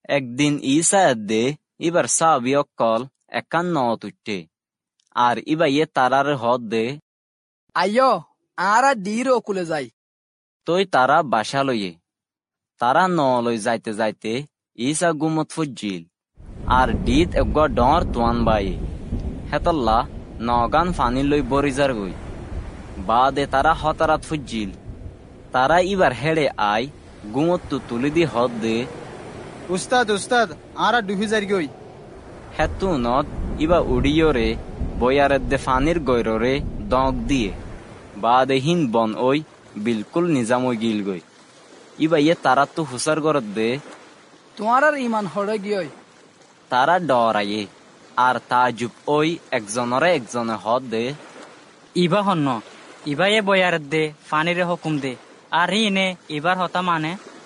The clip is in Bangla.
একদিন ঈসা দে ইবার সাবি অকল একান নত উঠে আর ইবাইয়ে তারার হদ দে আইয় আরা ডির ওকুলে যাই। তই তারা বাসা লইয়ে তারা ন লই যাইতে যাইতে ঈসা গুমত ফুজিল আর ডিত এগ ডর তোয়ান বায়ে হেতল্লা নগান ফানি লই বরিজার গই বাদে তারা হতারাত ফুজিল তারা ইবার হেড়ে আই গুমত তুলি দি হদ দে উস্তাদ উস্তাদ আরা ডুবি যাই গই। হেতু নত ইবা উড়িয়রে বয়ারের দে ফানির গৈররে দক দিয়ে বাদে হিন বন ওই বিলকুল নিজাম ওই গিল গই ইবা ইয়ে তারা তো হুসার গরত দে তোমার আর ইমান হড়ে গিয়ে তারা ডরাইয়ে আর তাজুব ওই একজনরে একজনে হদ দে ইবা হন্ন ইবা এ বয়ার দে ফানিরে হুকুম দে আর ইনে ইবার হতা মানে